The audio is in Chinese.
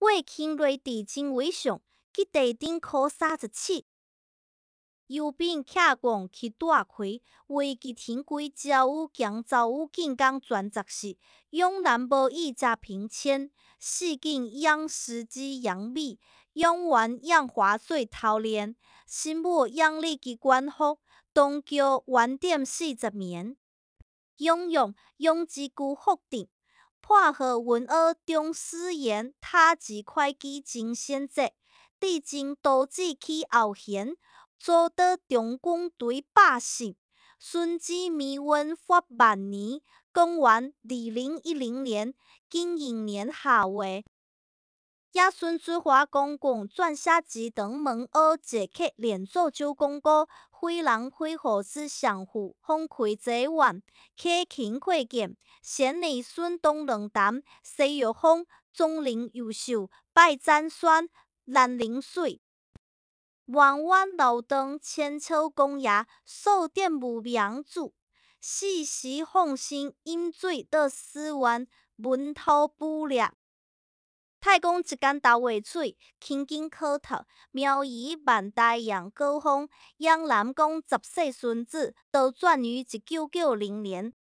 为清瑞地真为上，去地顶考37。右边客广去大开，为其天规招有强造有建工专责室，永南无意加平迁，四景养狮子养米，永源养花水头莲，新母养理机关服，东桥原点40年，永用养殖区福定。破荷文学中史研塔级会计真选择，地震导致其后贤，遭到中共队罢省。顺治命运发晚年，公元2010年庚寅年夏月。也孙子华公共撰写几长门学捷克连奏就公告，非人非虎之相互，风开济远，客勤会见，先内孙东冷淡，西岳风，钟灵优秀，拜占酸，兰陵水。弯弯劳动，千秋功业，数点无名主。四时放心饮水得思源，文韬武略。太公一竿头画水，轻轻考透。苗夷万代扬高峰，养南宫10世孙子，都传于1990年。